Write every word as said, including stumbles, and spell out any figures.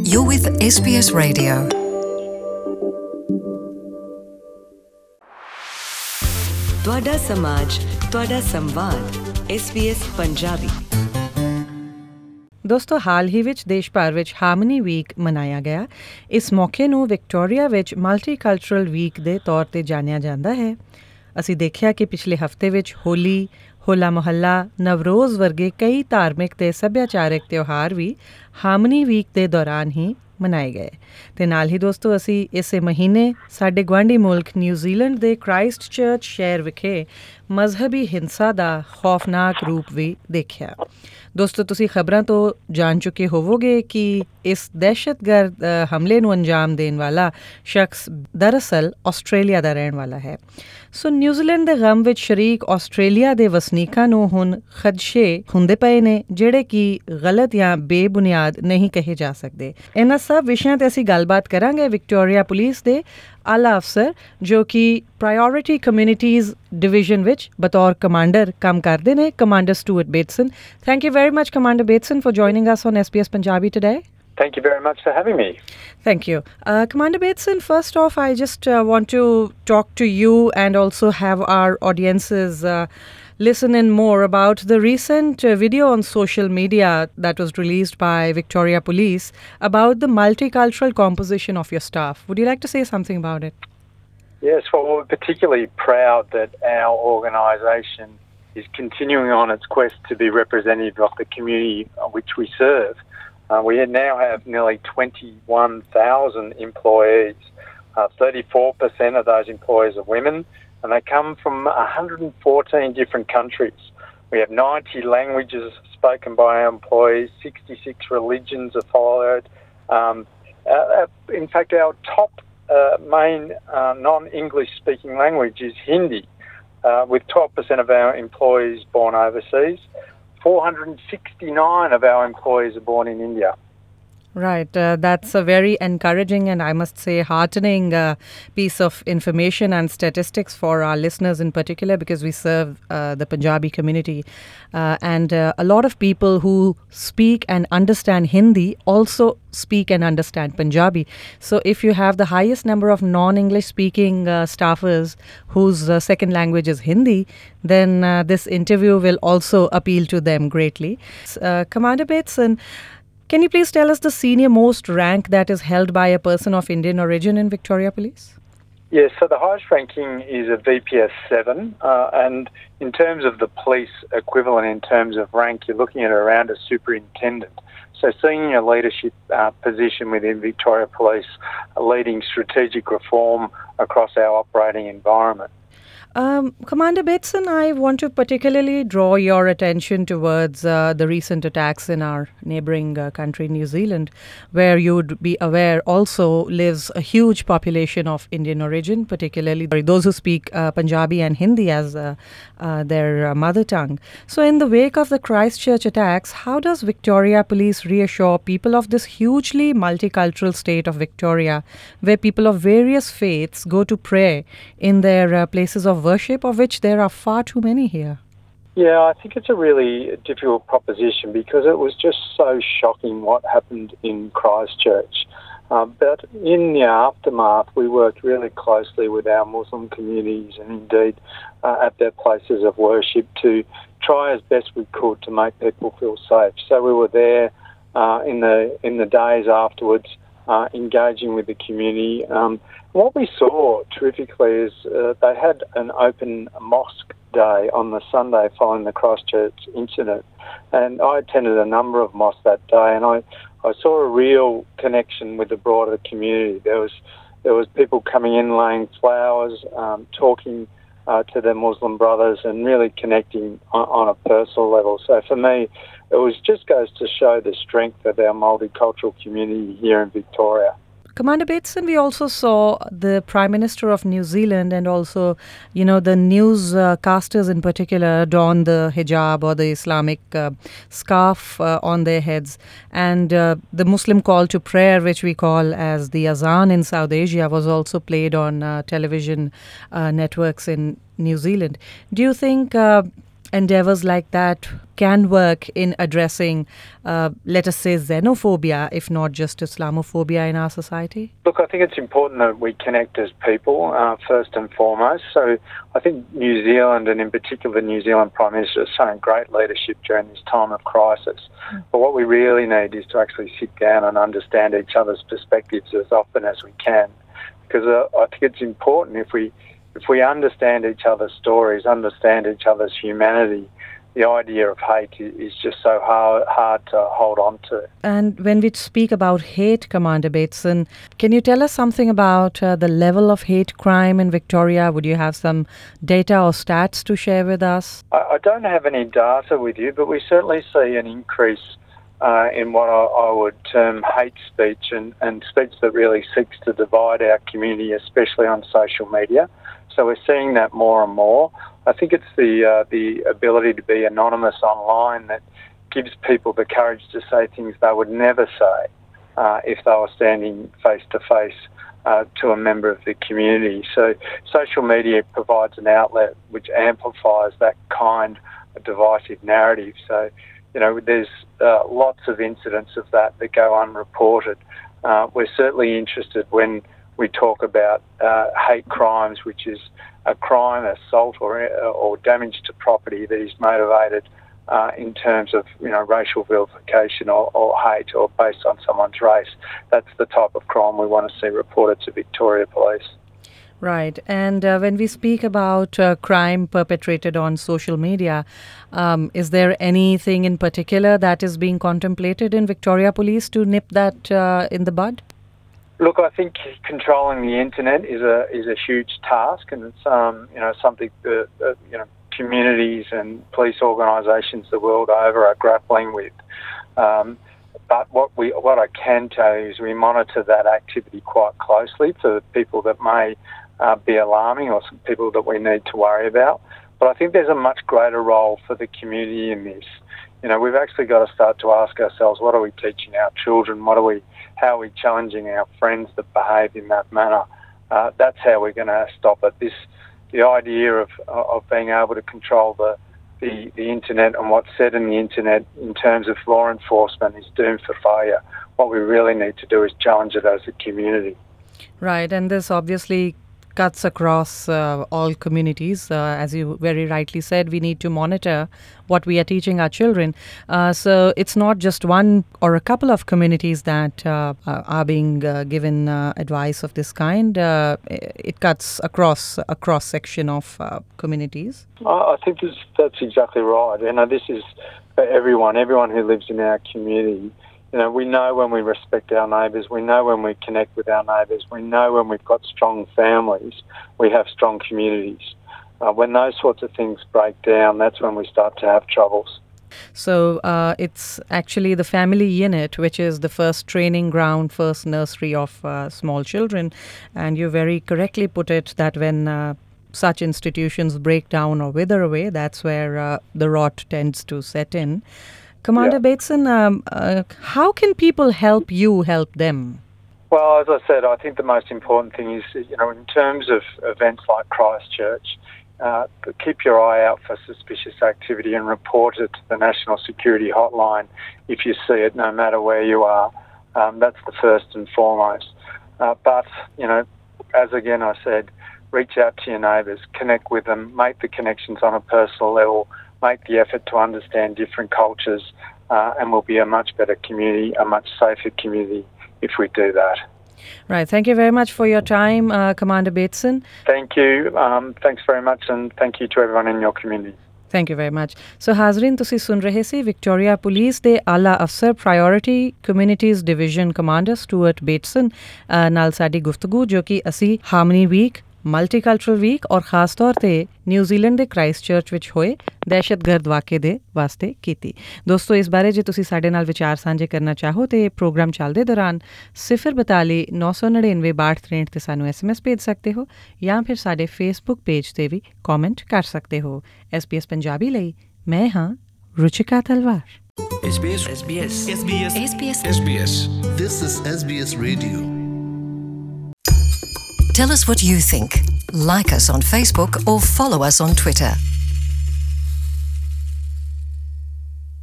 You're with S B S Radio. ਤੁਹਾਡਾ ਸਮਾਜ, ਤੁਹਾਡਾ ਸੰਵਾਦ, ਐਸ ਬੀ ਐਸ ਪੰਜਾਬੀ। ਦੋਸਤੋ, ਹਾਲ ਹੀ ਵਿੱਚ ਦੇਸ਼ ਭਰ ਵਿੱਚ ਹਾਰਮਨੀ ਵੀਕ ਮਨਾਇਆ ਗਿਆ। ਇਸ ਮੌਕੇ ਨੂੰ ਵਿਕਟੋਰੀਆ ਵਿੱਚ ਮਲਟੀਕਲਚਰਲ ਵੀਕ ਦੇ ਤੌਰ 'ਤੇ ਜਾਣਿਆ ਜਾਂਦਾ ਹੈ। ਅਸੀਂ ਦੇਖਿਆ ਕਿ ਪਿਛਲੇ ਹਫ਼ਤੇ ਵਿੱਚ ਹੋਲੀ, ਹੋਲਾ ਮੁਹੱਲਾ, ਨਵਰੋਜ਼ ਵਰਗੇ ਕਈ ਧਾਰਮਿਕ ਤੇ ਸੱਭਿਆਚਾਰਕ ਤਿਉਹਾਰ ਵੀ ਹਾਰਮਨੀ ਵੀਕ ਦੇ ਦੌਰਾਨ ਹੀ ਮਨਾਏ ਗਏ। ਅਤੇ ਨਾਲ ਹੀ ਦੋਸਤੋ, ਅਸੀਂ ਇਸੇ ਮਹੀਨੇ ਸਾਡੇ ਗੁਆਂਢੀ ਮੁਲਕ ਨਿਊਜ਼ੀਲੈਂਡ ਦੇ ਕ੍ਰਾਈਸਟ ਚਰਚ ਸ਼ਹਿਰ ਵਿਖੇ ਮਜ਼ਹਬੀ ਹਿੰਸਾ ਦਾ ਖੌਫਨਾਕ ਰੂਪ ਵੀ ਦੇਖਿਆ। ਦੋਸਤੋ, ਤੁਸੀਂ ਖਬਰਾਂ ਤੋਂ ਜਾਣ ਚੁੱਕੇ ਹੋਵੋਗੇ ਕਿ ਇਸ ਦਹਿਸ਼ਤਗਰਦ ਹਮਲੇ ਨੂੰ ਅੰਜਾਮ ਦੇਣ ਵਾਲਾ ਸ਼ਖਸ ਦਰਅਸਲ ਆਸਟ੍ਰੇਲੀਆ ਦਾ ਰਹਿਣ ਵਾਲਾ ਹੈ। ਸੋ ਨਿਊਜ਼ੀਲੈਂਡ ਦੇ ਗਮ ਵਿੱਚ ਸ਼ਰੀਕ ਆਸਟ੍ਰੇਲੀਆ ਦੇ ਵਸਨੀਕਾਂ ਨੂੰ ਹੁਣ ਖਦਸ਼ੇ ਹੁੰਦੇ ਪਏ ਨੇ, ਜਿਹੜੇ ਕਿ ਗਲਤ ਜਾਂ ਬੇਬੁਨਿਆਦ ਨਹੀਂ ਕਹੇ ਜਾ ਸਕਦੇ। ਇਹਨਾਂ ਸਭ ਵਿਸ਼ਿਆਂ 'ਤੇ ਅਸੀਂ ਗੱਲਬਾਤ ਕਰਾਂਗੇ ਵਿਕਟੋਰੀਆ ਪੁਲਿਸ ਦੇ ਆਲਾ ਅਫਸਰ, ਜੋ ਕਿ ਪ੍ਰਾਇਓਰਿਟੀ ਕਮਿਊਨਿਟੀਜ਼ ਡਿਵੀਜ਼ਨ ਵਿੱਚ ਬਤੌਰ ਕਮਾਂਡਰ ਕੰਮ ਕਰਦੇ ਨੇ, commander Stuart Bateson. Thank you very much, Commander Bateson, for joining us on S B S Punjabi today. Thank you very much for having me. Thank you. Uh, Commander Bateson, first off, I just uh, want to talk to you and also have our audiences uh, listen in more about the recent uh, video on social media that was released by Victoria Police about the multicultural composition of your staff. Would you like to say something about it? Yes, well, we're particularly proud that our organisation is continuing on its quest to be representative of the community which we serve. Uh, we now have nearly twenty-one thousand employees. Uh, thirty-four percent of those employees are women, and they come from one hundred fourteen different countries. We have ninety languages spoken by our employees, sixty-six religions are followed. Um, uh, in fact, our top uh, main uh, non-English speaking language is Hindi. Uh, with twelve percent of our employees born overseas. four hundred sixty-nine of our employees are born in India. Right. Uh, that's a very encouraging and I must say heartening uh, piece of information and statistics for our listeners in particular, because we serve uh, the Punjabi community. Uh, and uh, a lot of people who speak and understand Hindi also speak and understand Punjabi. So if you have the highest number of non-English speaking uh, staffers whose uh, second language is Hindi, then uh, this interview will also appeal to them greatly. Uh, Commander Bateson, can you please tell us the senior most rank that is held by a person of Indian origin in Victoria Police? Yes, so the highest ranking is a V P S seven, uh, and in terms of the police equivalent in terms of rank, you're looking at around a superintendent. So senior leadership uh, position within Victoria Police, uh, leading strategic reform across our operating environment. Um, Commander Bateson, I want to particularly draw your attention towards uh, the recent attacks in our neighbouring uh, country, New Zealand, where you would be aware also lives a huge population of Indian origin, particularly those who speak uh, Punjabi and Hindi as uh, uh, their uh, mother tongue. So in the wake of the Christchurch attacks, how does Victoria Police reassure people of this hugely multicultural state of Victoria, where people of various faiths go to pray in their uh, places of worship, of which there are far too many here? Yeah, I think it's a really difficult proposition because it was just so shocking what happened in Christchurch. Uh, but in the aftermath, we worked really closely with our Muslim communities and indeed uh, at their places of worship to try as best we could to make people feel safe. So we were there uh, in the in the days afterwards, uh, engaging with the community. Um, What we saw terrifically is uh, they had an open mosque day on the Sunday following the Christchurch incident, and I attended a number of mosques that day, and I, I saw a real connection with the broader community. There was there was people coming in, laying flowers, um, talking uh, to their Muslim brothers, and really connecting on, on a personal level. So for me, it was just goes to show the strength of our multicultural community here in Victoria. Commander Bateson, we also saw the Prime Minister of New Zealand and also, you know, the newscasters uh, in particular don the hijab or the Islamic uh, scarf uh, on their heads. And uh, the Muslim call to prayer, which we call as the Azan in South Asia, was also played on uh, television uh, networks in New Zealand. Do you think uh, endeavors like that can work in addressing, uh, let us say, xenophobia, if not just Islamophobia in our society? Look, I think it's important that we connect as people, uh, first and foremost. So I think New Zealand, and in particular New Zealand Prime Minister, has shown great leadership during this time of crisis. Mm. But what we really need is to actually sit down and understand each other's perspectives as often as we can. Because uh, I think it's important if we if we understand each other's stories, understand each other's humanity, the idea of hate is just so hard, hard to hold on to. And when we speak about hate, Commander Bateson, can you tell us something about uh, the level of hate crime in Victoria? Would you have some data or stats to share with us? I, I don't have any data with you, but we certainly see an increase uh, in what I, I would term hate speech and, and speech that really seeks to divide our community, especially on social media. So we're seeing that more and more. I think it's the uh, the ability to be anonymous online that gives people the courage to say things they would never say uh, if they were standing face to face to a member of the community. So social media provides an outlet which amplifies that kind of divisive narrative. So, you know, there's uh, lots of incidents of that that go unreported. Uh, we're certainly interested when we talk about uh, hate crimes, which is a crime, assault or or damage to property that is motivated uh, in terms of, you know, racial vilification or, or hate or based on someone's race. That's the type of crime we want to see reported to Victoria Police. Right. And uh, when we speak about uh, crime perpetrated on social media, um, is there anything in particular that is being contemplated in Victoria Police to nip that uh, in the bud? Look, I think controlling the internet is a is a huge task, and it's um you know something that uh, you know communities and police organisations the world over are grappling with. Um, but what we what I can tell you is we monitor that activity quite closely for people that may uh, be alarming or some people that we need to worry about. But I think there's a much greater role for the community in this. You know, we've actually got to start to ask ourselves, what are we teaching our children? What are we, how are we challenging our friends that behave in that manner? Uh, that's how we're going to stop it. This, the idea of of being able to control the, the the internet and what's said in the internet in terms of law enforcement is doomed for failure. What we really need to do is challenge it as a community. Right, and this obviously cuts across uh, all communities. Uh, as you very rightly said, we need to monitor what we are teaching our children. Uh, so it's not just one or a couple of communities that uh, are being uh, given uh, advice of this kind. Uh, it cuts across a cross section of uh, communities. I think this, that's exactly right. You know, this is for everyone, everyone who lives in our community. You know, we know when we respect our neighbours, we know when we connect with our neighbours, we know when we've got strong families, we have strong communities. Uh, when those sorts of things break down, that's when we start to have troubles. So uh, it's actually the family unit, which is the first training ground, first nursery of uh, small children. And you very correctly put it that when uh, such institutions break down or wither away, that's where uh, the rot tends to set in. Commander yeah. Bateson, um, uh, how can people help you help them? Well, as I said, I think the most important thing is, you know, in terms of events like Christchurch, uh, keep your eye out for suspicious activity and report it to the National Security Hotline if you see it, no matter where you are. Um, that's the first and foremost. Uh, but, you know, as again I said, reach out to your neighbours, connect with them, make the connections on a personal level, make the effort to understand different cultures, uh, and we'll be a much better community, a much safer community if we do that. Right. Thank you very much for your time, uh, Commander Bateson. Thank you. Um, thanks very much, and thank you to everyone in your community. Thank you very much. So, ਹਾਜ਼ਰੀਨ ਤੁਸੀਂ ਸੁਣ ਰਹੇ ਸੀ Victoria police ਦੇ ਆਲਾ ਅਫਸਰ priority communities division commander Stuart Bateson ਨਾਲ ਸਾਡੀ ਗੁਫ਼ਤਗੂ ਜੋ ਕਿ ਅਸੀਂ ਹਾਰਮਨੀ ਵੀਕ ਮਲਟੀਕਲਚਰਲ ਵੀਕ ਔਰ ਖਾਸ ਤੌਰ ਤੇ ਨਿਊਜ਼ੀਲੈਂਡ ਦੇ ਕ੍ਰਾਈਸਟਚਰਚ ਵਿੱਚ ਹੋਏ ਦਹਿਸ਼ਤਗਰਦ ਵਾਕੇ ਦੇ ਵਾਸਤੇ ਕੀਤੀ। ਦੋਸਤੋ, ਇਸ ਬਾਰੇ ਜੇ ਤੁਸੀਂ ਸਾਡੇ ਨਾਲ ਵਿਚਾਰ ਸਾਂਝੇ ਕਰਨਾ ਚਾਹੋ ਤੇ ਪ੍ਰੋਗਰਾਮ ਚੱਲਦੇ ਦੌਰਾਨ ਸਿਫਰ ਬਤਾਲੀ ਨੌ ਸੌ ਨੜਿਨਵੇਂ ਬਾਹਠ ਤਰੇਂਹਠ ਤੇ ਸਾਨੂੰ ਐਸ ਐਮ ਐਸ ਭੇਜ ਸਕਦੇ ਹੋ ਜਾਂ ਫਿਰ ਸਾਡੇ ਫੇਸਬੁੱਕ ਪੇਜ ਤੇ ਵੀ ਕਮੈਂਟ ਕਰ ਸਕਦੇ ਹੋ। ਐਸ ਬੀ ਐਸ ਪੰਜਾਬੀ ਲਈ ਮੈਂ ਹਾਂ ਰੁਚਿਕਾ ਤਲਵਾਰ। S B S S B S S B S S B S S B S This is S B S Radio. Tell us what you think. Like us on Facebook or follow us on Twitter.